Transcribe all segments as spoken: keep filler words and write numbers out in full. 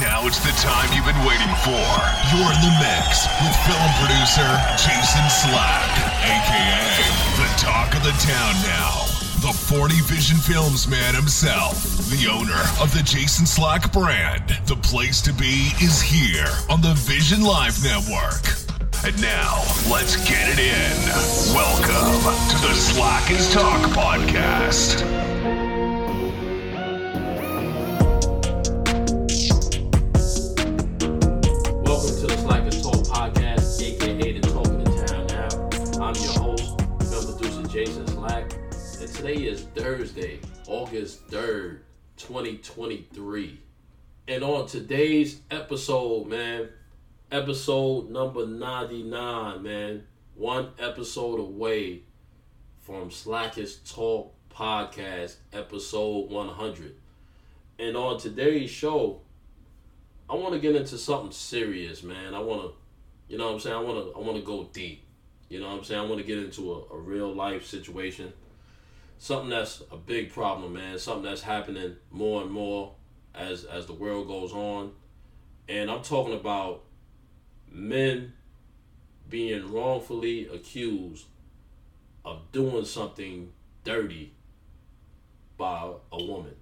Now it's the time you've been waiting for. You're in the mix with film producer Jason Slack, a k a the talk of the town now. The forty Vision Films man himself, the owner of the Jason Slack brand. The place to be is here on the Vision Live Network. And now, let's get it in. Welcome to the Slack is Talk podcast. Welcome to the Slack is Talk podcast, aka the talk of the town now. I'm your host, film producer Jason Slack, and today is Thursday, August third, twenty twenty-three. And on today's episode, man, episode number ninety-nine, man. One episode away from Slack is Talk podcast, episode one hundred. And on today's show, I want to get into something serious, man. I want to, you know what I'm saying? I want to I want to go deep. You know what I'm saying? I want to get into a, a real life situation. Something that's a big problem, man. Something that's happening more and more as as the world goes on. And I'm talking about men being wrongfully accused of doing something dirty by a woman.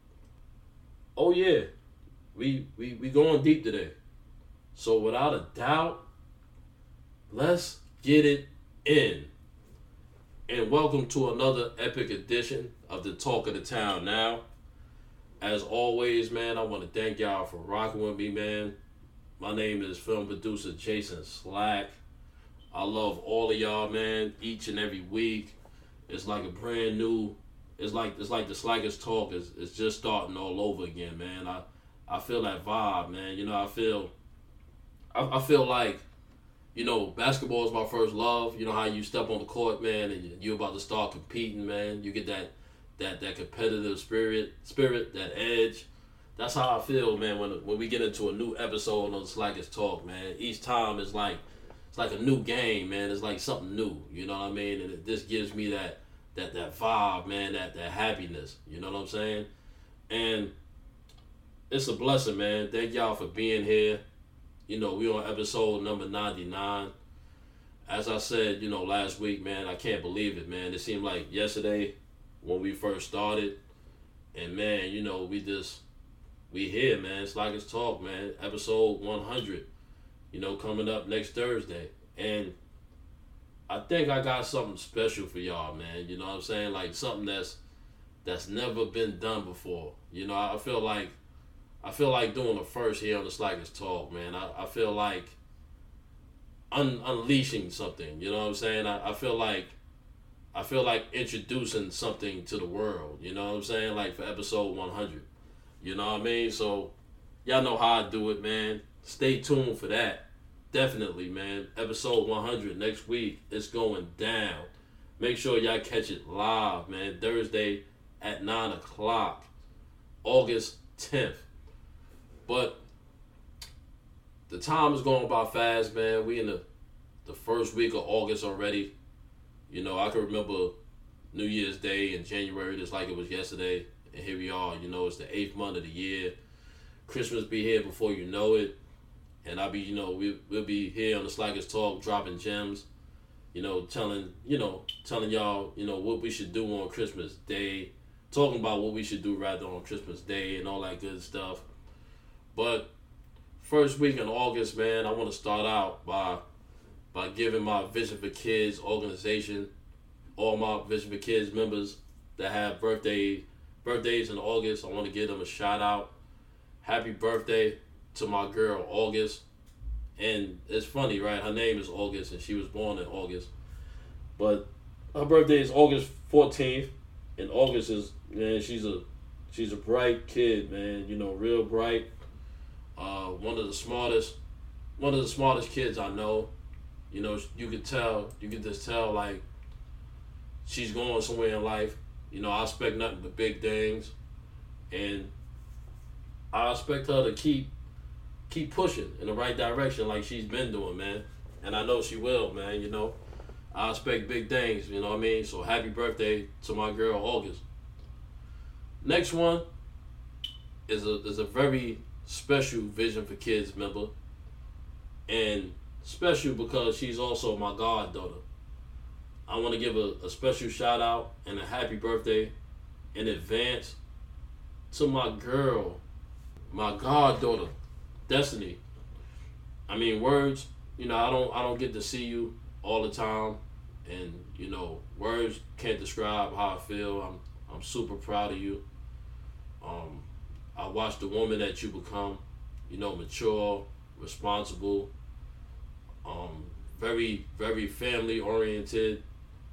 Oh yeah, we we we going deep today. So without a doubt, let's get it in. And welcome to another epic edition of the Talk of the Town now. As always, man, I want to thank y'all for rocking with me, man. My name is film producer Jason Slack. I love all of y'all, man. Each and every week, it's like a brand new. It's like it's like the Slack is Talk is is just starting all over again, man. I I feel that vibe, man. You know, I feel. I, I feel like, you know, basketball is my first love. You know how you step on the court, man, and you're about to start competing, man. You get that that that competitive spirit, spirit, that edge. That's how I feel, man, when when we get into a new episode on the Slack is Talk, man. Each time it's like it's like a new game, man. It's like something new, you know what I mean? And it just gives me that that that vibe, man, that that happiness, you know what I'm saying? And it's a blessing, man. Thank y'all for being here. You know, we on episode number ninety-nine. As I said, you know, last week, man, I can't believe it, man. It seemed like yesterday when we first started. And, man, you know, we just, we here, man. It's like it's talk, man. Episode one hundred, you know, coming up next Thursday. And I think I got something special for y'all, man. You know what I'm saying? Like something that's that's never been done before. You know, I feel like I feel like doing a first here on the Slack is Talk, man. I, I feel like un, unleashing something. You know what I'm saying? I, I feel like I feel like introducing something to the world. You know what I'm saying? Like for episode one hundred. You know what I mean? So y'all know how I do it, man. Stay tuned for that. Definitely, man. Episode one hundred next week. It's going down. Make sure y'all catch it live, man. Thursday at nine o'clock. August tenth. But the time is going by fast, man. We in the, the first week of August already. You know, I can remember New Year's Day in January just like it was yesterday. And here we are. You know, it's the eighth month of the year. Christmas be here before you know it. And I'll be, you know, we, we'll be here on the Slack is Talk dropping gems. You know, telling, you know, telling y'all, you know, what we should do on Christmas Day. Talking about what we should do rather on Christmas Day and all that good stuff. But first week in August, man, I want to start out by by giving my Vision for Kids organization, all my Vision for Kids members that have birthday birthdays in August. I want to give them a shout out. Happy birthday to my girl August. And it's funny, right? Her name is August and she was born in August. But her birthday is August fourteenth. And August is, man, she's a she's a bright kid, man. You know, real bright. Uh, one of the smartest, one of the smartest kids I know. You know, you could tell, you could just tell, like, she's going somewhere in life. You know, I expect nothing but big things, and I expect her to keep, keep pushing in the right direction like she's been doing, man. And I know she will, man. You know, I expect big things. You know what I mean? So happy birthday to my girl August. Next one is a is a very special Vision for Kids member, and special because she's also my goddaughter. I want to give a, a special shout out and a happy birthday in advance to my girl, my goddaughter, Destiny. I mean, words, you know, I don't I don't get to see you all the time, and you know, words can't describe how I feel. I'm I'm super proud of you. Um, I watched the woman that you become, you know, mature, responsible, um, very, very family oriented,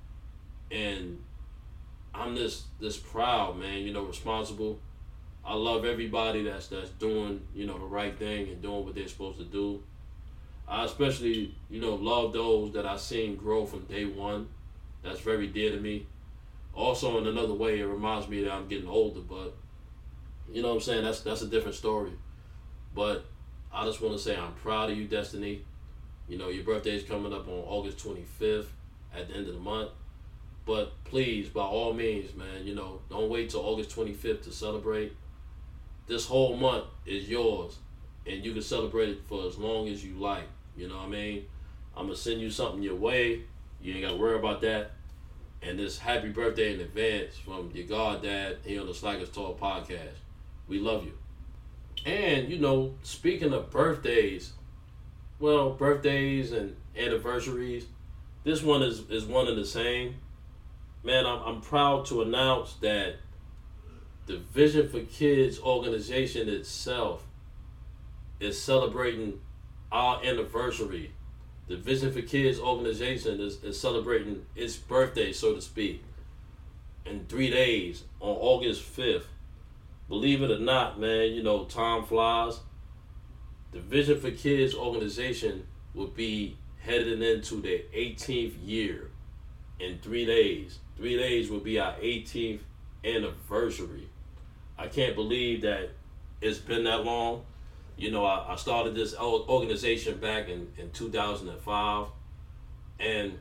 and I'm just this proud, man, you know, responsible. I love everybody that's that's doing, you know, the right thing and doing what they're supposed to do. I especially, you know, love those that I've seen grow from day one. That's very dear to me. Also, in another way, it reminds me that I'm getting older, but you know what I'm saying? That's that's a different story. But I just want to say I'm proud of you, Destiny. You know, your birthday is coming up on August twenty-fifth at the end of the month. But please, by all means, man, you know, don't wait till August twenty-fifth to celebrate. This whole month is yours, and you can celebrate it for as long as you like. You know what I mean? I'm going to send you something your way. You ain't got to worry about that. And this happy birthday in advance from your goddad here on the Slackers Talk podcast. We love you. And, you know, speaking of birthdays, well, birthdays and anniversaries, this one is, is one and the same. Man, I'm, I'm proud to announce that the Vision for Kids organization itself is celebrating our anniversary. The Vision for Kids organization is, is celebrating its birthday, so to speak, in three days on August fifth. Believe it or not, man, you know, time flies. The Vision for Kids organization will be heading into their eighteenth year in three days. Three days will be our eighteenth anniversary. I can't believe that it's been that long. You know, I, I started this organization back in, in two thousand five. And,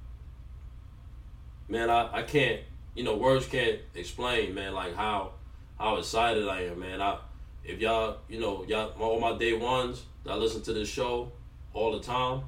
man, I, I can't, you know, words can't explain, man, like how how excited I am, man. I If y'all, you know, y'all, all my day ones that listen to this show all the time,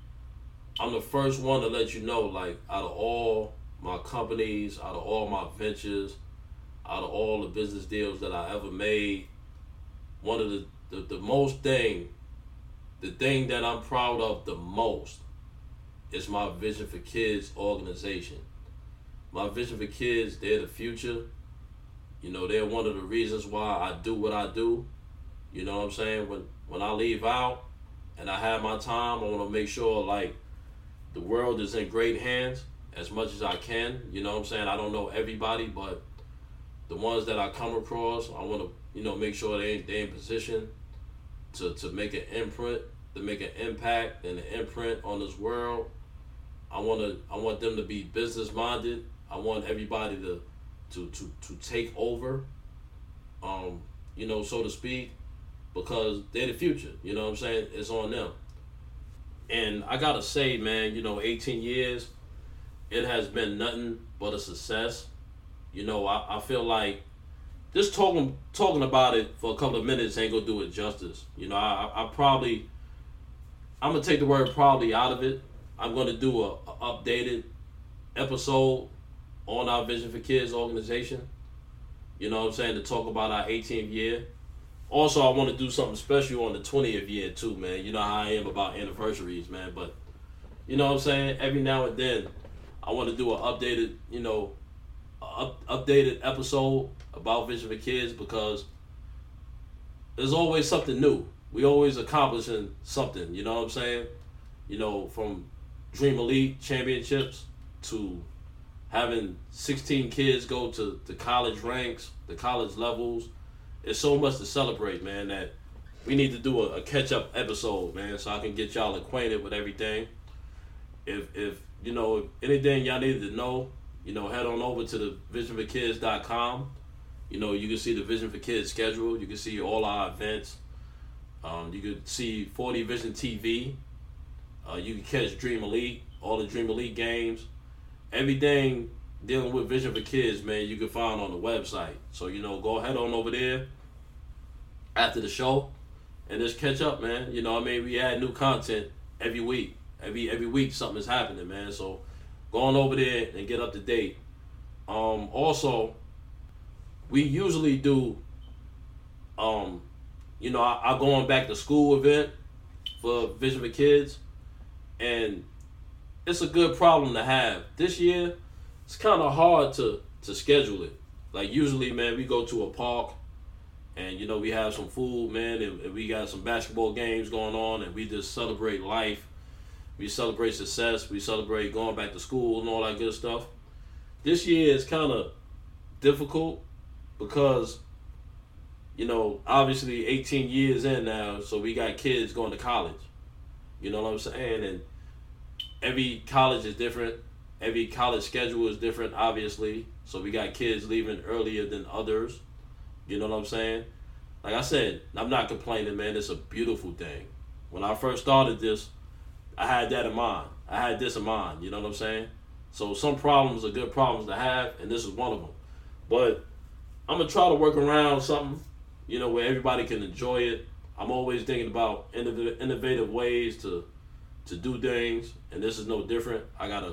I'm the first one to let you know, like, out of all my companies, out of all my ventures, out of all the business deals that I ever made, one of the, the, the most thing, the thing that I'm proud of the most is my Vision for Kids organization. My Vision for Kids, they're the future. You know, they're one of the reasons why I do what I do. You know what I'm saying? When when I leave out and I have my time, I want to make sure, like, the world is in great hands as much as I can. You know what I'm saying? I don't know everybody, but the ones that I come across, I want to, you know, make sure they they in position to, to make an imprint, to make an impact and an imprint on this world. I want to I want them to be business minded. I want everybody to to to to take over, um, you know, so to speak, because they're the future. You know what I'm saying? It's on them. And I gotta say, man, you know, eighteen years, it has been nothing but a success. You know, I, I feel like just talking talking about it for a couple of minutes ain't gonna do it justice. You know, I, I probably, I'm gonna take the word probably out of it. I'm gonna do a, a updated episode on our Vision for Kids organization. You know what I'm saying? To talk about our eighteenth year. Also, I want to do something special on the twentieth year too, man. You know how I am about anniversaries, man. But, you know what I'm saying? Every now and then, I want to do an updated, you know, up, updated episode about Vision for Kids, because there's always something new. We always accomplishing something, you know what I'm saying? You know, from Dream Elite championships to having sixteen kids go to the college ranks, the college levels. It's so much to celebrate, man, that we need to do a, a catch-up episode, man, so I can get y'all acquainted with everything. If, if you know, if anything y'all needed to know, you know, head on over to the vision for kids dot com. You know, you can see the Vision for Kids schedule. You can see all our events. Um, you can see forty Vision T V. Uh, you can catch Dream Elite, all the Dream Elite games. Everything dealing with Vision for Kids, man, you can find on the website. So, you know, go ahead on over there after the show. and just catch up, man. You know what I mean? We add new content every week. Every every week something is happening, man. So go on over there and get up to date. Um, also, we usually do, um, you know, I, I go on back to school event for Vision for Kids, and it's a good problem to have. This year, it's kind of hard to, to schedule it. Like usually, man, we go to a park, and you know we have some food, man, and, and we got some basketball games going on, and we just celebrate life. We celebrate success. We celebrate going back to school and all that good stuff. This year is kind of difficult because, you know, obviously eighteen years in now, so we got kids going to college. You know what I'm saying? And every college is different. Every college schedule is different, obviously. So we got kids leaving earlier than others. You know what I'm saying? Like I said, I'm not complaining, man. It's a beautiful thing. When I first started this, I had that in mind. I had this in mind. You know what I'm saying? So some problems are good problems to have, and this is one of them. But I'm going to try to work around something, you know, where everybody can enjoy it. I'm always thinking about innov- innovative ways to to do things, and this is no different. I gotta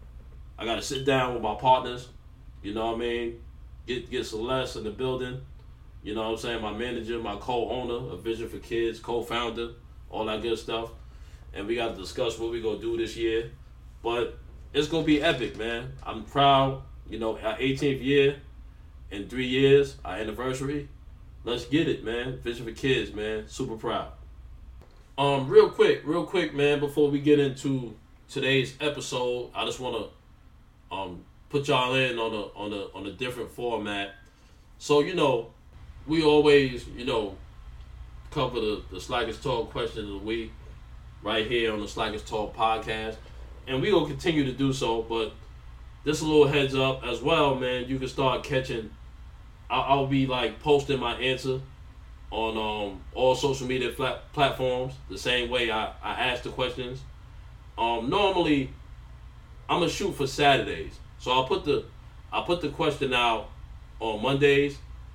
I gotta sit down with my partners, you know what I mean? Get get Celeste in the building, you know what I'm saying? My manager, my co-owner of Vision for Kids, co-founder, all that good stuff. And we gotta discuss what we gonna do this year. But it's gonna be epic, man. I'm proud, you know, our eighteenth year in three years, our anniversary. Let's get it, man. Vision for Kids, man. Super proud. Um, real quick, real quick, man, before we get into today's episode, I just wanna um put y'all in on a on a on a different format. So, you know, we always, you know, cover the, the Slackers Talk question of the week right here on the Slackers Talk podcast. And we will continue to do so, but just a little heads up as well, man. You can start catching. I'll, I'll be like posting my answer on um, all social media flat platforms the same way I, I ask the questions. Um, normally, I'm gonna shoot for Saturdays, so I'll put the I'll put the question out on Mondays,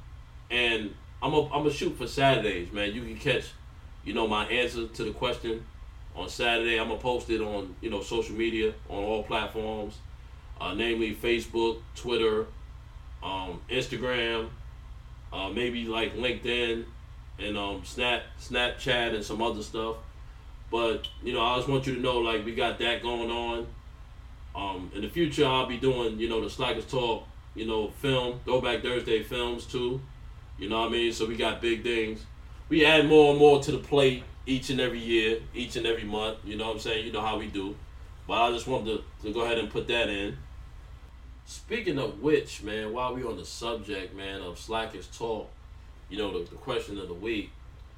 and I'm gonna I'm gonna shoot for Saturdays, man. You can catch, you know, my answer to the question on Saturday. I'm gonna post it on, you know, social media on all platforms, uh, namely Facebook, Twitter, um, Instagram, uh, maybe like LinkedIn, and um, Snap, Snapchat, and some other stuff. But you know, I just want you to know, like, we got that going on. Um, in the future, I'll be doing, you know, the Slackers Talk, you know, film, Throwback Thursday films too. You know what I mean? So we got big things. We add more and more to the plate each and every year, each and every month. You know what I'm saying? You know how we do. But I just wanted to, to go ahead and put that in. Speaking of which, man, while we on the subject, man, of Slackers Talk, you know, the, the question of the week,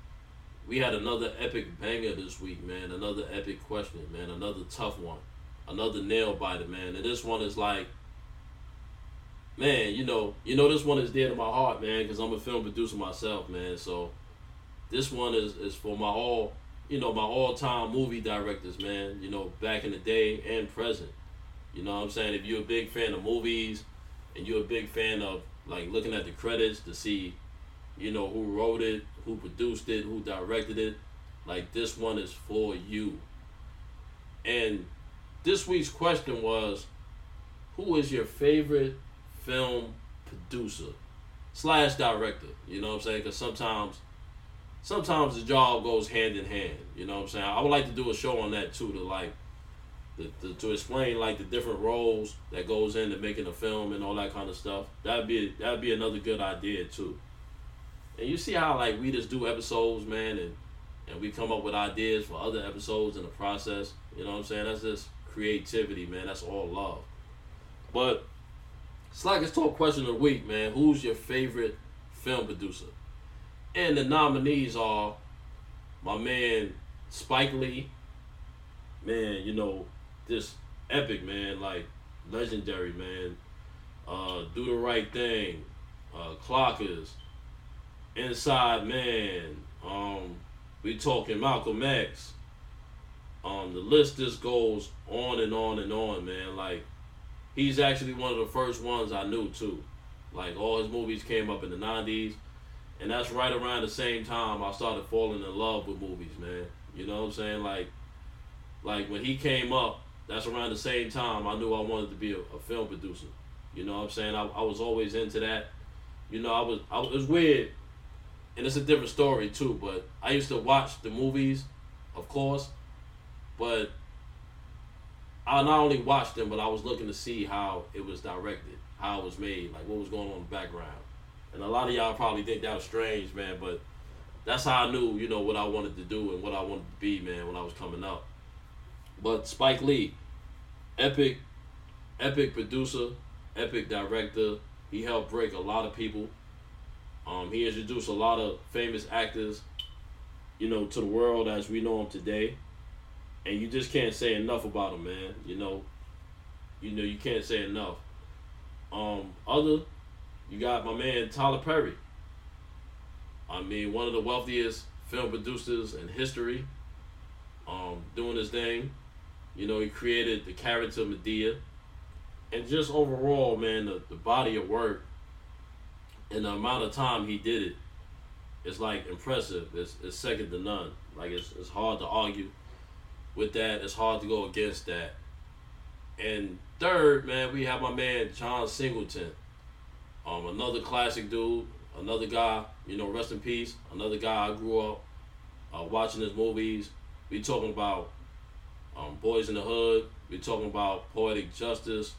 we had another epic banger this week, man. Another epic question, man. Another tough one. Another nail biter, man. And this one is like, man, you know, you know this one is dear to my heart, man, because I'm a film producer myself, man. So this one is, is for my all, you know, my all-time movie directors, man, you know, back in the day and present. You know what I'm saying? If you're a big fan of movies and you're a big fan of, like, looking at the credits to see, you know, who wrote it, who produced it, who directed it, like, this one is for you. And this week's question was, who is your favorite film producer slash director? You know what I'm saying? Because sometimes sometimes the job goes hand in hand. You know what I'm saying? I would like to do a show on that too, to like the, the, to explain like the different roles that goes into making a film and all that kind of stuff. That'd be that'd be another good idea too. And you see how like we just do episodes, man, and and we come up with ideas for other episodes in the process. You know what I'm saying? That's just creativity, man. That's all love. But Slackers Talk question of the week, man. Who's your favorite film producer? And the nominees are my man Spike Lee. Man, you know, this epic, man, like legendary, man. Uh, Do the Right Thing, uh, Clockers, Inside Man. Um, we talking Malcolm X. Um, the list just goes on and on and on, man. Like, he's actually one of the first ones I knew too. Like, all his movies came up in the nineties, And that's right around the same time I started falling in love with movies, man. You know what I'm saying? Like, like when he came up, that's around the same time I knew I wanted to be a, a film producer. You know what I'm saying? I, I was always into that. You know, I was, I was, it was weird, and it's a different story too, but I used to watch the movies, of course, but I not only watched them, but I was looking to see how it was directed, how it was made, like what was going on in the background. And a lot of y'all probably think that was strange, man, but that's how I knew, you know, what I wanted to do and what I wanted to be, man, when I was coming up. But Spike Lee, epic, epic producer, epic director. He helped break a lot of people. Um, he introduced a lot of famous actors, you know, to the world as we know him today. And you just can't say enough about him, man. You know, you know, you can't say enough. Um, other, you got my man Tyler Perry. I mean, one of the wealthiest film producers in history. Um, doing his thing. You know, he created the character Medea. And just overall, man, the, the body of work and the amount of time he did it, it's like impressive. It's, it's second to none. Like it's it's hard to argue with that. It's hard to go against that. And third, man, we have my man John Singleton. Um, another classic dude, another guy, you know, rest in peace. Another guy I grew up uh, watching his movies. We talking about um, Boys in the Hood. We talking about Poetic Justice.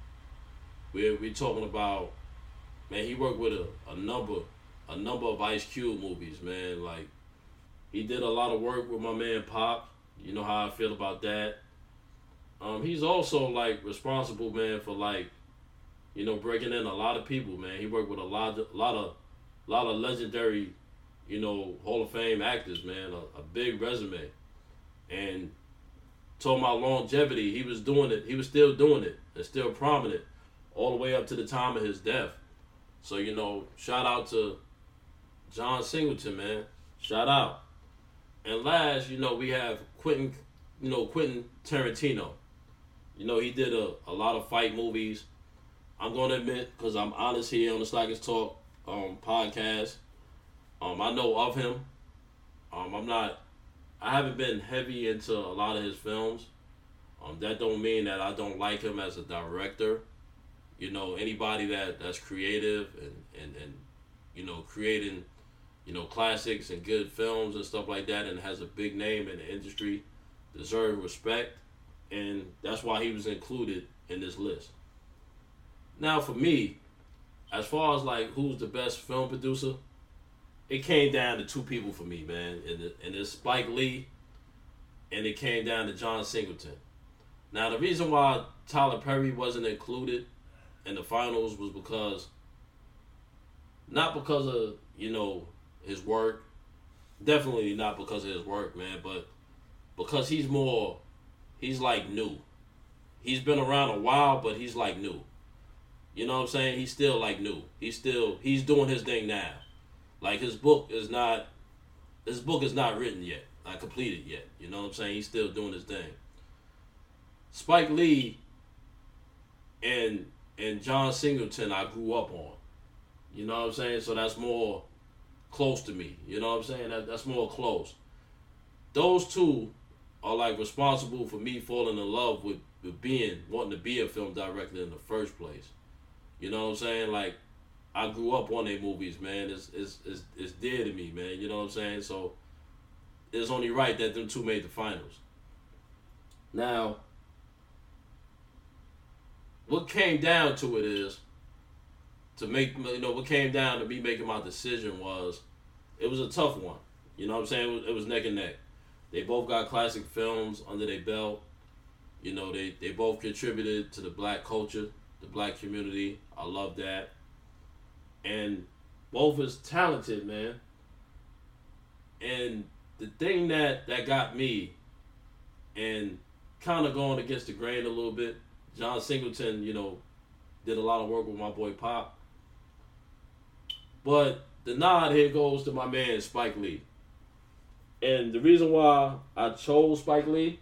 We we talking about, man, he worked with a, a number a number of Ice Cube movies, man. Like, he did a lot of work with my man Pop. You know how I feel about that. Um, he's also like responsible, man, for like, you know, breaking in a lot of people, man. He worked with a lot of lot of lot of legendary, you know, Hall of Fame actors, man. A, a big resume. And talking about longevity, he was doing it. He was still doing it and still prominent all the way up to the time of his death. So, you know, shout out to John Singleton, man. Shout out. And last, you know, we have Quentin, you know, Quentin Tarantino. You know, he did a, a lot of fight movies. I'm going to admit, because I'm honest here on the Slackers Talk um, podcast, um, I know of him. Um, I'm not, I haven't been heavy into a lot of his films. Um, that don't mean that I don't like him as a director. You know, anybody that, that's creative and, and, and, you know, creating, you know, classics and good films and stuff like that and has a big name in the industry deserve respect. And that's why he was included in this list. Now, for me, as far as, like, who's the best film producer, it came down to two people for me, man. And, it, and it's Spike Lee, and it came down to John Singleton. Now, the reason why Tyler Perry wasn't included in the finals was because, not because of, you know, his work, definitely not because of his work, man, but because he's more, he's like new. He's been around a while, but he's like new. You know what I'm saying? He's still like new. He's still, he's doing his thing now. Like, his book is not, his book is not written yet, not completed yet. You know what I'm saying? He's still doing his thing. Spike Lee and and John Singleton I grew up on. You know what I'm saying? So that's more close to me. You know what I'm saying? That, that's more close. Those two are like responsible for me falling in love with, with being, wanting to be a film director in the first place. You know what I'm saying? Like, I grew up on their movies, man. It's, it's, it's, it's dear to me, man. You know what I'm saying? So it's only right that them two made the finals. Now, what came down to it is, to make, you know, what came down to me making my decision was, it was a tough one. You know what I'm saying? It was, it was neck and neck. They both got classic films under their belt. You know, they, they both contributed to the black culture, the black community. I love that. And both is talented, man. And the thing that, that got me, and kind of going against the grain a little bit, John Singleton, you know, did a lot of work with my boy Pop. But the nod here goes to my man Spike Lee. And the reason why I chose Spike Lee,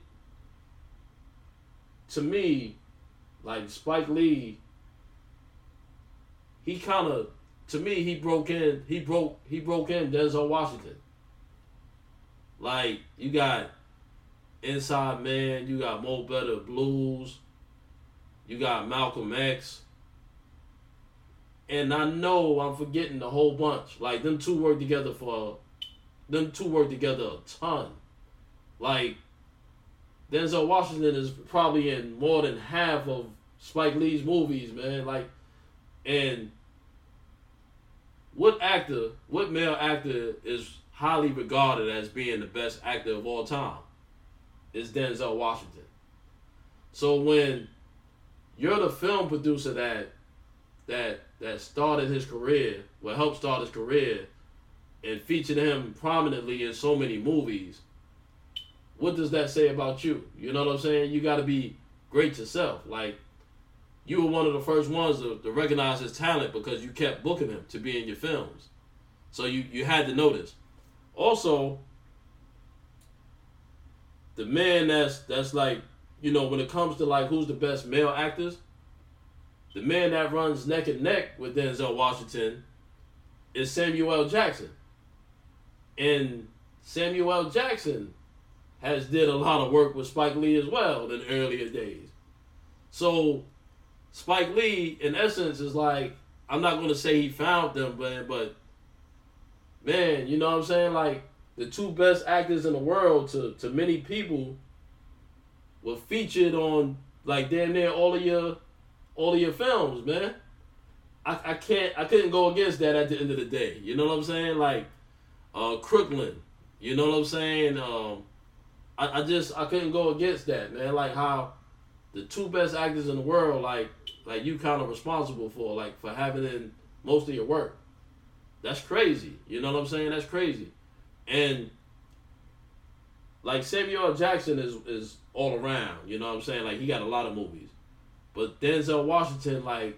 to me, like, Spike Lee, he kind of to me, he broke in. He broke. He broke in Denzel Washington. Like, you got Inside Man, you got Mo Better Blues, you got Malcolm X, and I know I'm forgetting a whole bunch. Like, them two work together for, them two work together a ton. Like, Denzel Washington is probably in more than half of Spike Lee's movies, man. Like, and what actor, what male actor is highly regarded as being the best actor of all time? It's Denzel Washington. So when you're the film producer that that that started his career, well, helped start his career, and featured him prominently in so many movies, what does that say about you? You know what I'm saying? You got to be great yourself. Like, you were one of the first ones to, to recognize his talent because you kept booking him to be in your films. So you, you had to know this. Also, the man that's that's like, you know, when it comes to like who's the best male actors, the man that runs neck and neck with Denzel Washington is Samuel L. Jackson. And Samuel L. Jackson has did a lot of work with Spike Lee as well in earlier days. So Spike Lee, in essence, is like, I'm not going to say he found them, but, but man, you know what I'm saying? Like, the two best actors in the world to, to many people were featured on, like, damn near all of your all of your films, man. I, I can't I couldn't go against that at the end of the day. You know what I'm saying? Like, uh, Crooklyn. You know what I'm saying? Um, I, I just I couldn't go against that, man. Like how the two best actors in the world, like like you kind of responsible for, like for having in most of your work. That's crazy. You know what I'm saying? That's crazy. And like Samuel L. Jackson is is all around. You know what I'm saying? Like he got a lot of movies. But Denzel Washington, like,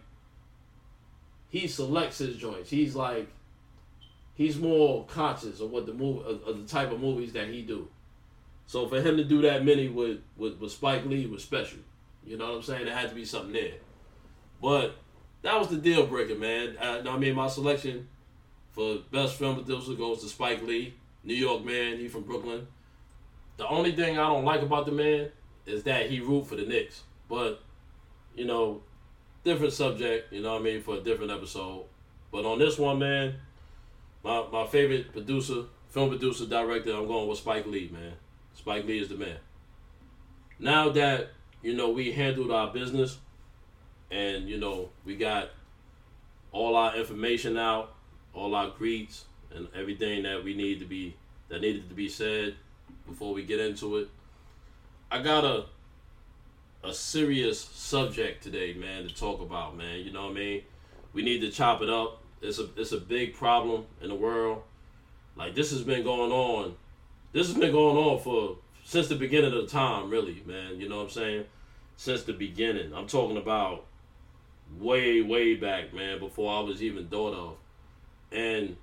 he selects his joints. He's like, he's more conscious of what the movie, of, of the type of movies that he do. So for him to do that many with, with, with Spike Lee was special. You know what I'm saying? There had to be something there. But that was the deal breaker, man. I, I mean, my selection for best film producer goes to Spike Lee, New York man. He from Brooklyn. The only thing I don't like about the man is that he root for the Knicks. But you know, different subject, you know what I mean, for a different episode. But on this one, man, my my favorite producer, film producer, director, I'm going with Spike Lee, man. Spike Lee is the man. Now that, you know, we handled our business and, you know, we got all our information out, all our greets and everything that we need to be, that needed to be said before we get into it, I got a a serious subject today, man, to talk about, man. You know what I mean? We need to chop it up. It's a it's a big problem in the world. Like, this has been going on. This has been going on for since the beginning of the time, really, man. You know what I'm saying? Since the beginning. I'm talking about way, way back, man, before I was even thought of. And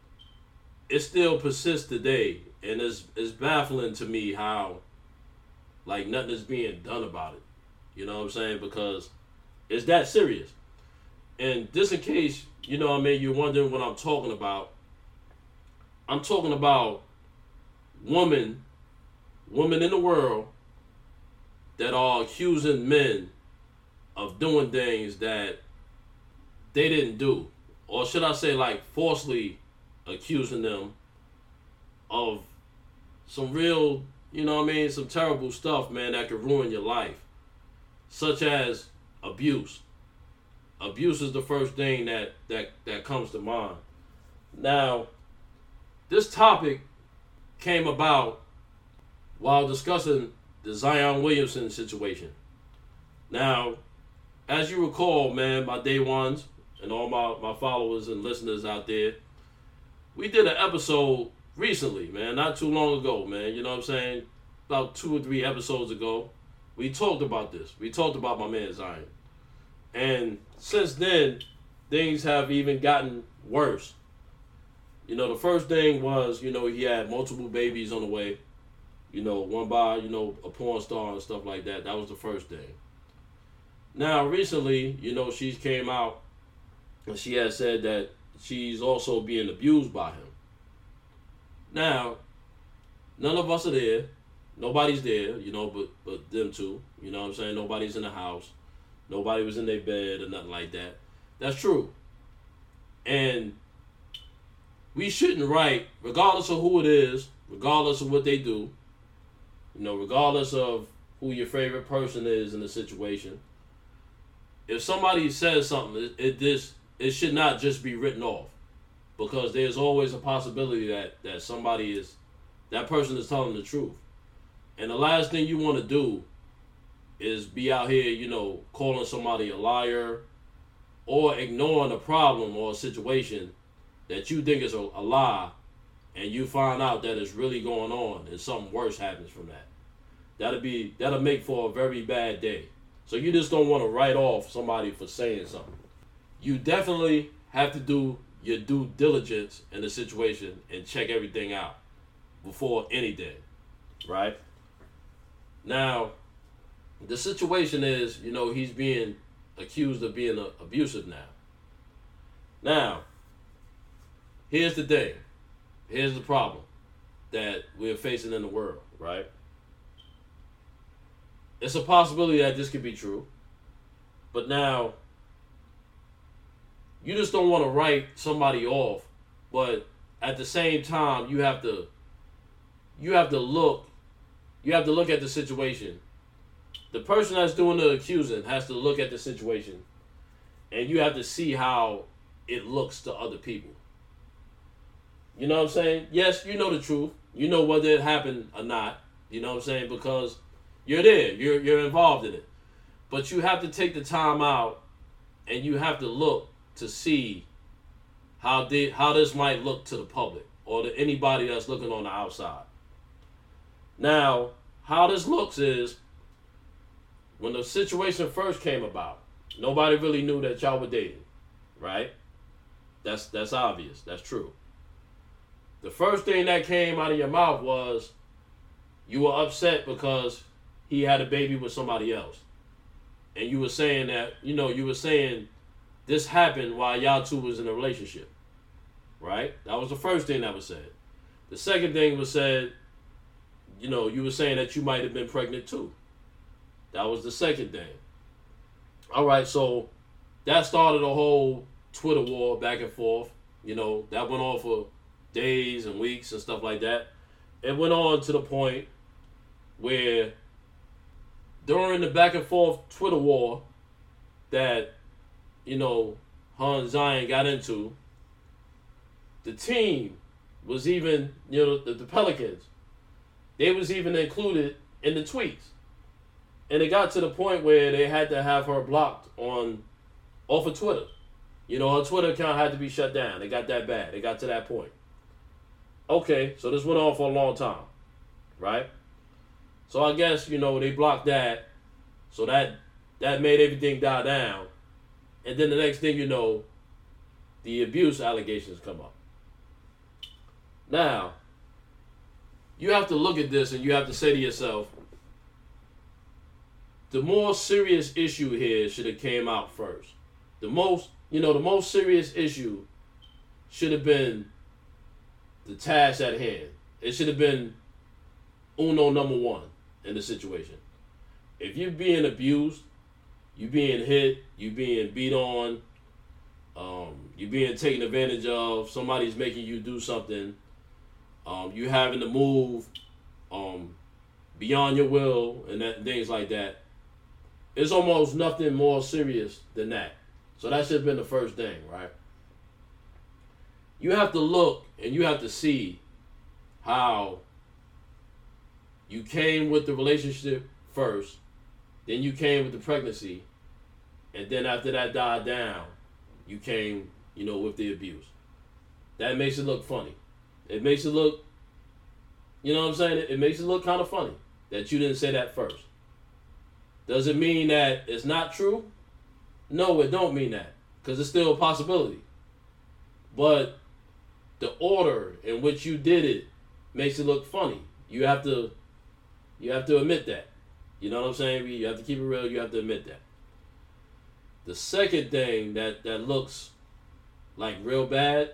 it still persists today. And it's it's baffling to me how, like, nothing is being done about it. You know what I'm saying? Because it's that serious. And just in case, you know what I mean, you're wondering what I'm talking about, I'm talking about women, women in the world that are accusing men of doing things that they didn't do. Or should I say, like, falsely accusing them of some real, you know what I mean, some terrible stuff, man, that could ruin your life. Such as abuse. Abuse is the first thing that, that, that comes to mind. Now, this topic came about while discussing the Zion Williamson situation. Now, as you recall, man, my day ones and all my, my followers and listeners out there, we did an episode recently, man, not too long ago, man, you know what I'm saying? About two or three episodes ago. We talked about this. We talked about my man Zion. And since then, things have even gotten worse. You know, the first thing was, you know, he had multiple babies on the way. You know, one by, you know, a porn star and stuff like that. That was the first thing. Now, recently, you know, she came out and she had said that she's also being abused by him. Now, none of us are there. Nobody's there, you know, but but them two. You know what I'm saying? Nobody's in the house. Nobody was in their bed or nothing like that. That's true. And we shouldn't write, regardless of who it is, regardless of what they do, you know, regardless of who your favorite person is in the situation. If somebody says something, it, it this it should not just be written off, because there's always a possibility that that somebody is, that person is telling the truth. And the last thing you want to do is be out here, you know, calling somebody a liar or ignoring a problem or a situation that you think is a, a lie, and you find out that it's really going on and something worse happens from that. That'll be that'll make for a very bad day. So you just don't want to write off somebody for saying something. You definitely have to do your due diligence in the situation and check everything out before anything, right? Now, the situation is, you know, he's being accused of being uh, abusive now. Now, here's the thing. Here's the problem that we're facing in the world, right? It's a possibility that this could be true. But now, you just don't want to write somebody off. But at the same time, you have to, you have to look, you have to look at the situation. The person that's doing the accusing has to look at the situation, and you have to see how it looks to other people. You know what I'm saying? Yes, you know the truth. You know whether it happened or not. You know what I'm saying? Because you're there. You're you're involved in it. But you have to take the time out, and you have to look to see how the, how this might look to the public or to anybody that's looking on the outside. Now, how this looks is, when the situation first came about, nobody really knew that y'all were dating, right? That's that's obvious. That's true. The first thing that came out of your mouth was you were upset because he had a baby with somebody else. And you were saying that, you know, you were saying this happened while y'all two was in a relationship, right? That was the first thing that was said. The second thing was said, you know, you were saying that you might have been pregnant too. That was the second thing. All right, so that started a whole Twitter war back and forth. You know, that went on for days and weeks and stuff like that. It went on to the point where during the back and forth Twitter war that, you know, her and Zion got into, the team was even, you know, the, the Pelicans, they was even included in the tweets. And it got to the point where they had to have her blocked on off of Twitter. You know, her Twitter account had to be shut down. It got that bad. It got to that point. Okay, so this went on for a long time, right? So I guess, you know, they blocked that. So that that made everything die down. And then the next thing you know, the abuse allegations come up. Now, you have to look at this and you have to say to yourself, the more serious issue here should have came out first. The most, you know, the most serious issue should have been the task at hand. It should have been uno number one in the situation. If you're being abused, you being hit, you being beat on, um, you being taken advantage of, somebody's making you do something, um, you having to move um, beyond your will and that, things like that, it's almost nothing more serious than that. So that should have been the first thing, right? You have to look and you have to see how you came with the relationship first, then you came with the pregnancy, and then after that died down, you came, you know, with the abuse. That makes it look funny. It makes it look, you know what I'm saying? It, it makes it look kind of funny that you didn't say that first. Does it mean that it's not true? No, it don't mean that, because it's still a possibility. But the order in which you did it makes it look funny. You have to, you have to admit that. You know what I'm saying? You have to keep it real. You have to admit that. The second thing that, that looks like real bad,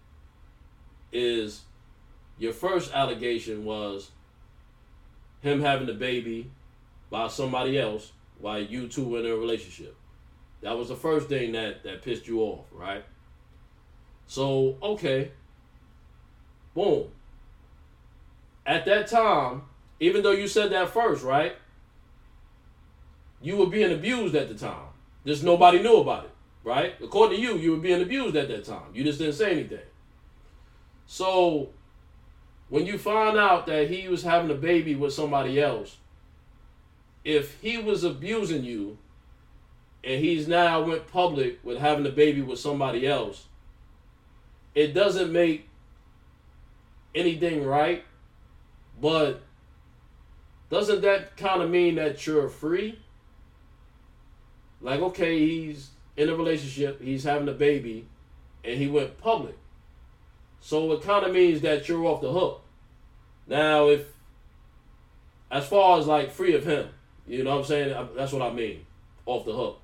is your first allegation was him having a baby by somebody else while you two were in a relationship. That was the first thing that, that pissed you off, right? So, okay. Boom. At that time, even though you said that first, right? You were being abused at the time. Just nobody knew about it, right? According to you, you were being abused at that time. You just didn't say anything. So, when you find out that he was having a baby with somebody else, if he was abusing you and he's now went public with having a baby with somebody else, it doesn't make anything right, but doesn't that kind of mean that you're free? Like, okay, he's in a relationship, he's having a baby, and he went public. So it kind of means that you're off the hook. Now, if, as far as like free of him, you know what I'm saying? That's what I mean, off the hook.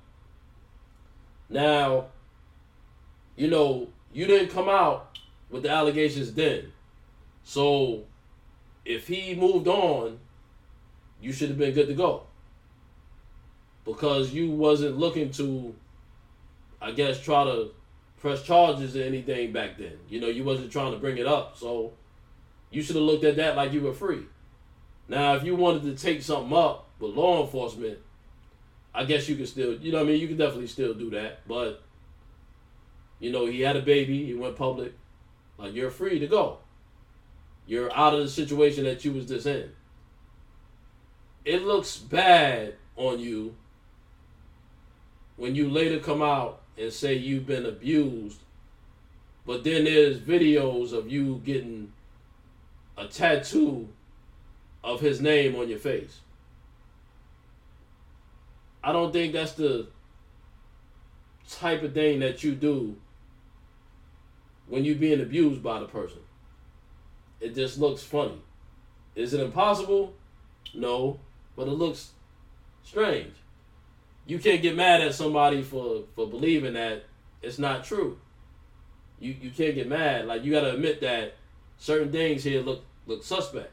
Now, you know, you didn't come out with the allegations then. So if he moved on, you should have been good to go. Because you wasn't looking to, I guess, try to press charges or anything back then. You know, you wasn't trying to bring it up. So you should have looked at that like you were free. Now, if you wanted to take something up with law enforcement, I guess you could still, you know what I mean? You could definitely still do that. But, you know, he had a baby. He went public. Like, you're free to go. You're out of the situation that you was just in. It looks bad on you when you later come out and say you've been abused, but then there's videos of you getting a tattoo of his name on your face. I don't think that's the type of thing that you do when you're being abused by the person. It just looks funny. Is it impossible? No, but it looks strange. You can't get mad at somebody for, for believing that it's not true. You you can't get mad. Like, you got to admit that certain things here look look suspect.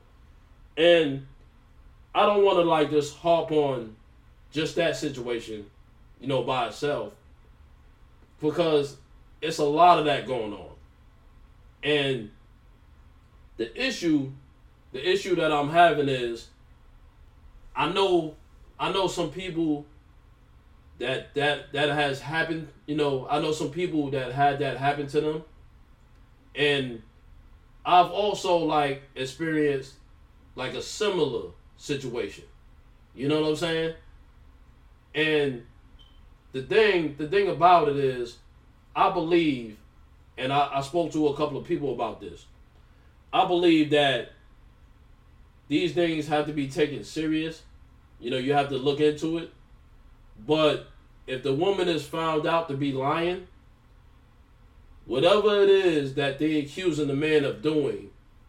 And I don't want to like just harp on just that situation, you know, by itself, because it's a lot of that going on. And the issue, the issue that I'm having is, I know, I know some people that that that has happened. You know, I know some people that had that happen to them, and I've also like experienced like a similar situation. You know what I'm saying? And the thing, the thing about it is, I believe, and I, I spoke to a couple of people about this. I believe that these things have to be taken serious. You know, you have to look into it. But if the woman is found out to be lying, whatever it is that they're accusing the man of doing,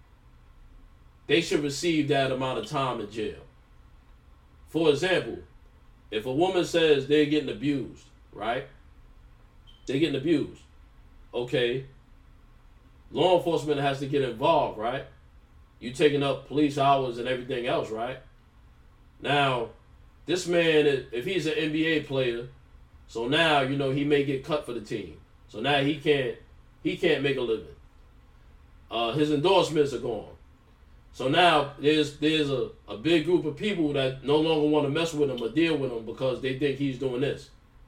they should receive that amount of time in jail. For example, if a woman says they're getting abused, right? They're getting abused. Okay. Law enforcement has to get involved, right? You taking up police hours and everything else, right? Now, this man, if he's an N B A player, so now, you know, he may get cut for the team. So now he can't, he can't make a living. Uh, his endorsements are gone. So now there's there's a, a big group of people that no longer want to mess with him or deal with him because they think he's doing this.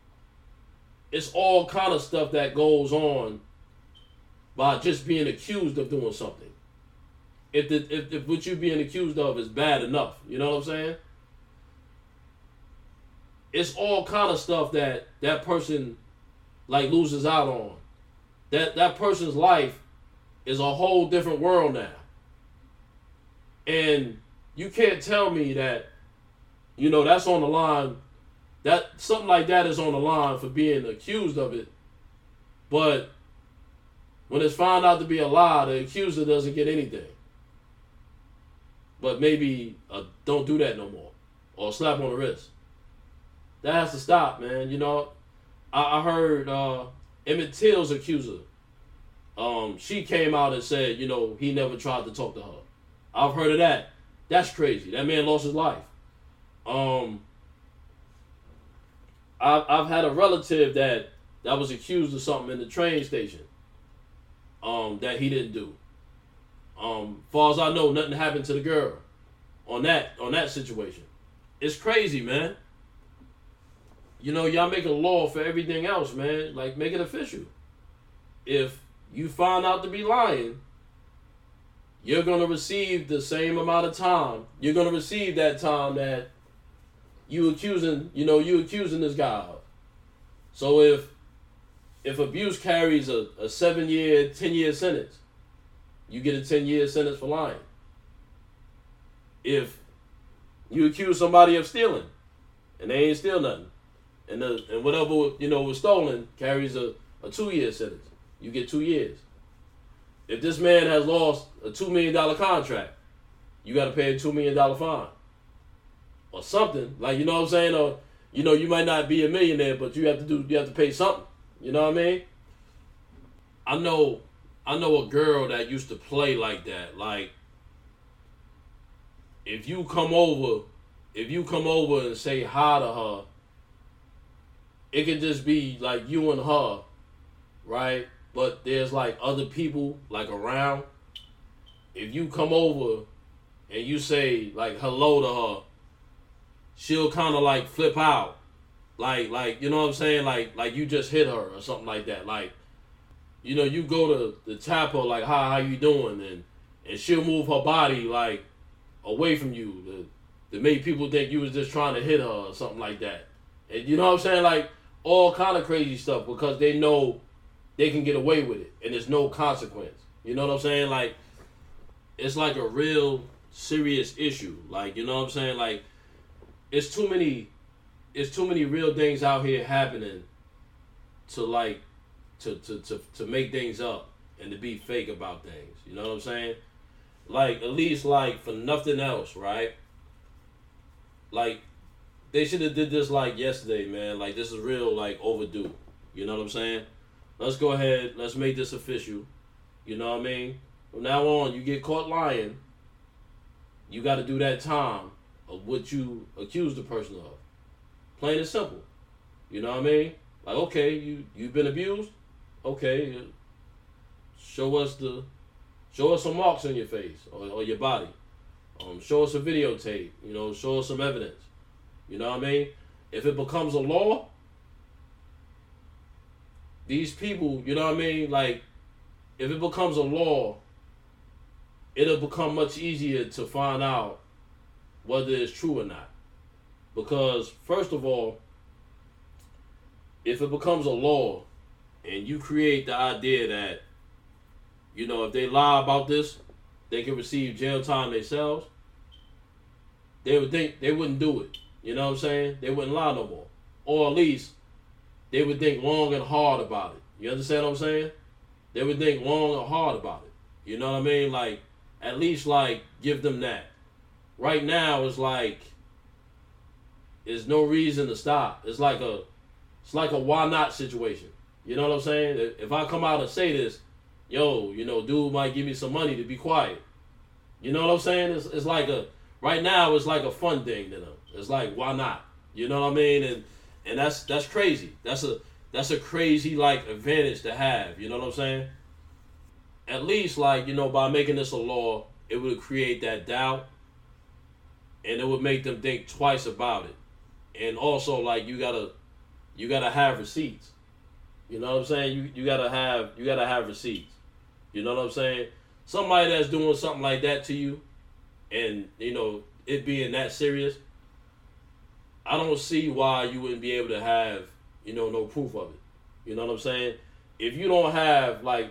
It's all kind of stuff that goes on by just being accused of doing something. If the if, if what you're being accused of is bad enough, you know what I'm saying? It's all kind of stuff that that person like loses out on. That that person's life is a whole different world now. And you can't tell me that, you know, that's on the line, that something like that is on the line for being accused of it. But when it's found out to be a lie, the accuser doesn't get anything. But maybe uh, don't do that no more. Or a slap on the wrist. That has to stop, man. You know, I, I heard uh, Emmett Till's accuser, um, she came out and said, you know, he never tried to talk to her. I've heard of that. That's crazy. That man lost his life. Um, I've, I've had a relative that, that was accused of something in the train station um, that he didn't do. Um, far as I know, nothing happened to the girl on that on that situation. It's crazy, man. You know, y'all make a law for everything else, man. Like, make it official. If you find out to be lying, you're going to receive the same amount of time. You're going to receive that time that you accusing, you know, you accusing this guy of. So if if abuse carries a, a seven-year, ten-year sentence, you get a ten-year sentence for lying. If you accuse somebody of stealing, and they ain't steal nothing, and the, and whatever, you know, was stolen carries a, a two-year sentence, you get two years. If this man has lost a two million dollars contract, you got to pay a two million dollars fine. Or something. Like, you know what I'm saying? Or, you know, you might not be a millionaire, but you have to do, you have to pay something. You know what I mean? I know, I know a girl that used to play like that. Like, if you come over, if you come over and say hi to her, it could just be like you and her, right? But there's like other people like around. If you come over and you say like hello to her, she'll kind of like flip out. Like, like, you know what I'm saying? Like, like you just hit her or something like that. Like, you know, you go to, to tap her like, hi, how you doing? And and she'll move her body like away from you to, to make people think you was just trying to hit her or something like that. And you know what I'm saying? Like, all kind of crazy stuff because they know they can get away with it and there's no consequence. You know what I'm saying? Like, it's like a real serious issue. Like, you know what I'm saying? Like, it's too many, it's too many real things out here happening to like, to, to, to, to make things up and to be fake about things. You know what I'm saying? Like, at least like for nothing else, right? Like, they should have did this like yesterday, man. Like, this is real like overdue. You know what I'm saying? Let's go ahead. Let's make this official. You know what I mean? From now on, you get caught lying, you got to do that time of what you accused the person of. Plain and simple. You know what I mean? Like, okay, you, you've been abused? Okay. Show us the, show us some marks on your face or, or your body. Um, show us a videotape. You know, show us some evidence. You know what I mean? If it becomes a law, these people, you know what I mean? Like, if it becomes a law, it'll become much easier to find out whether it's true or not. Because, first of all, if it becomes a law and you create the idea that, you know, if they lie about this, they can receive jail time themselves, they would think they wouldn't do it. You know what I'm saying? They wouldn't lie no more. Or at least they would think long and hard about it. You understand what I'm saying? They would think long and hard about it. You know what I mean? Like, at least, like, give them that. Right now, it's like, there's no reason to stop. It's like a, it's like a why not situation. You know what I'm saying? If I come out and say this, yo, you know, dude might give me some money to be quiet. You know what I'm saying? It's, it's like a, right now, it's like a fun thing to them. It's like, why not? You know what I mean? And and that's that's crazy. That's a that's a crazy like advantage to have. You know what I'm saying? At least like, you know, by making this a law, it would create that doubt, and it would make them think twice about it. And also like you gotta you gotta have receipts. You know what I'm saying? You you gotta have you gotta have receipts. You know what I'm saying? Somebody that's doing something like that to you, and you know it being that serious, I don't see why you wouldn't be able to have, you know, no proof of it. You know what I'm saying? If you don't have like,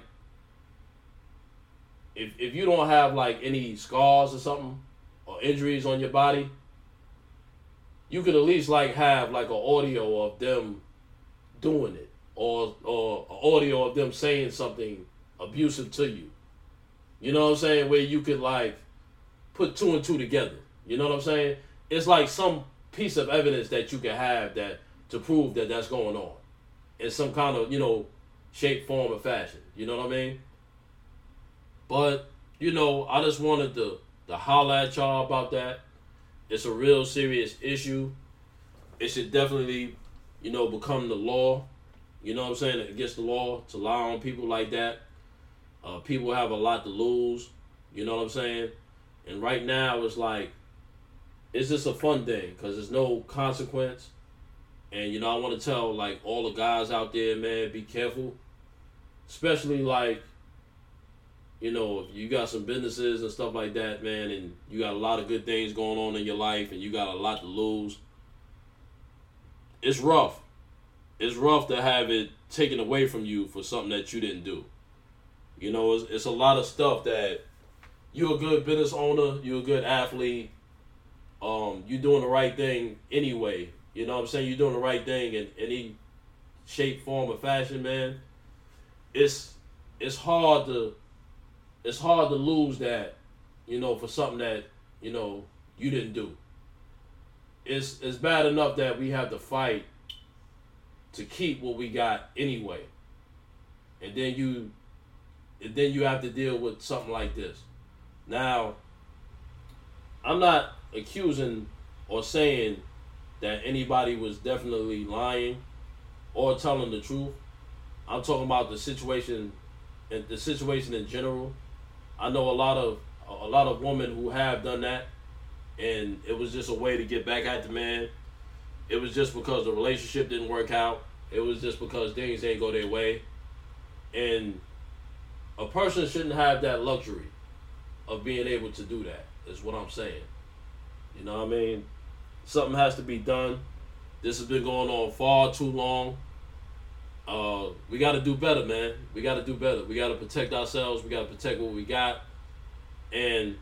if if you don't have like any scars or something or injuries on your body, you could at least like have like an audio of them doing it, or or an audio of them saying something abusive to you. You know what I'm saying? Where you could like put two and two together. You know what I'm saying? It's like some piece of evidence that you can have that to prove that that's going on, and some kind of, you know, shape, form, or fashion. You know what I mean? But, you know, I just wanted to, to holler at y'all about that. It's a real serious issue. It should definitely, you know, become the law. You know what I'm saying? Against the law to lie on people like that. Uh, people have a lot to lose. You know what I'm saying? And right now it's like, it's just a fun thing because there's no consequence. And, you know, I want to tell, like, all the guys out there, man, be careful. Especially, like, you know, if you got some businesses and stuff like that, man, and you got a lot of good things going on in your life and you got a lot to lose. It's rough. It's rough to have it taken away from you for something that you didn't do. You know, it's, it's a lot of stuff that you're a good business owner, you're a good athlete, um, you're doing the right thing anyway. You know what I'm saying? You're doing the right thing in any shape, form, or fashion, man. It's it's hard to it's hard to lose that, you know, for something that, you know, you didn't do. It's it's bad enough that we have to fight to keep what we got anyway. And then you and then you have to deal with something like this. Now, I'm not accusing or saying that anybody was definitely lying or telling the truth. I'm talking about the situation and the situation in general. I know a lot of a lot of women who have done that, and it was just a way to get back at the man. It was just because the relationship didn't work out. It was just because things didn't go their way. And a person shouldn't have that luxury of being able to do that, is what I'm saying. You know what I mean? Something has to be done. This has been going on far too long. Uh, we got to do better, man. We got to do better. We got to protect ourselves. We got to protect what we got. And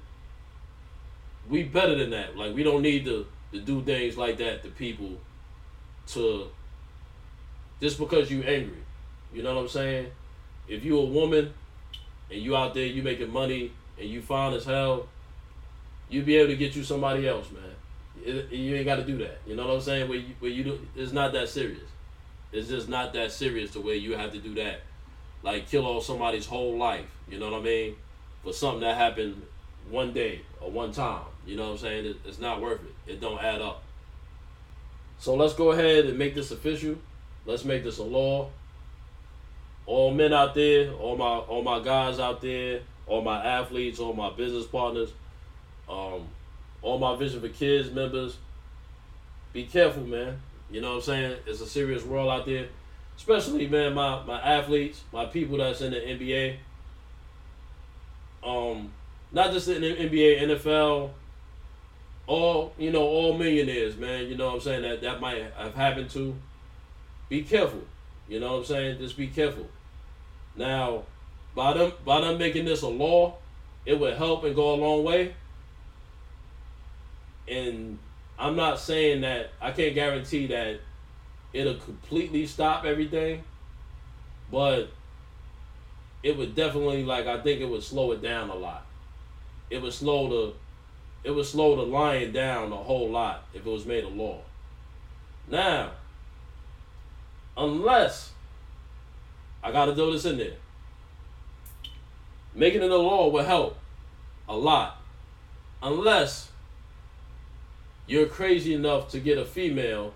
we better than that. Like, we don't need to, to do things like that to people to, just because you angry. You know what I'm saying? If you a woman and you out there, you making money and you fine as hell, you be able to get you somebody else, man. It, you ain't got to do that. You know what I'm saying? Where you, where you do, it's not that serious. It's just not that serious to where you have to do that. Like, kill off somebody's whole life, you know what I mean? For something that happened one day or one time. You know what I'm saying? It, it's not worth it. It don't add up. So let's go ahead and make this official. Let's make this a law. All men out there, all my all my guys out there, all my athletes, all my business partners, um, all my Vision for Kids members, be careful, man. You know what I'm saying? It's a serious world out there. Especially, man, my, my athletes, my people that's in the N B A. Um, not just in the N B A, N F L, all, you know, all millionaires, man. You know what I'm saying? That, that might have happened to. Be careful. You know what I'm saying? Just be careful. Now, by them, by them making this a law, it would help and go a long way. And I'm not saying that, I can't guarantee that it'll completely stop everything, but it would definitely, like, I think it would slow it down a lot. It would slow the, it would slow the lying down a whole lot if it was made a law. Now, unless, I gotta throw this in there, making it a law will help a lot. Unless you're crazy enough to get a female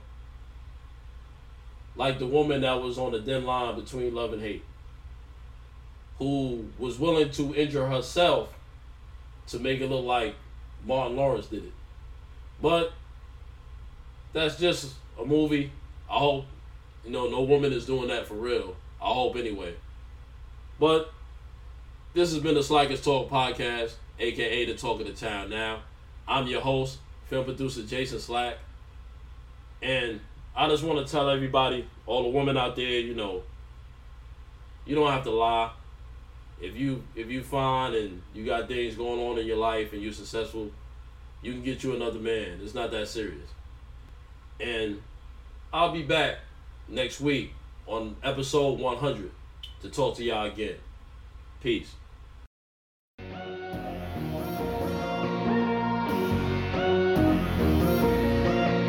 like the woman that was on the thin line between love and hate, who was willing to injure herself to make it look like Martin Lawrence did it. But that's just a movie. I hope, you know, no woman is doing that for real. I hope anyway. But this has been the Slackers Talk Podcast, aka the Talk of the Town Now. I'm your host, film producer Jason Slack. And I just want to tell everybody, all the women out there, you know, you don't have to lie. If you if you fine and you got things going on in your life and you're successful, you can get you another man. It's not that serious. And I'll be back next week on episode one hundred to talk to y'all again. Peace.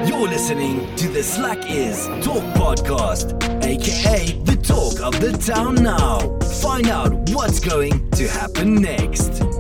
You're listening to the Slack Is Talk Podcast, aka the talk of the town now. Find out what's going to happen next.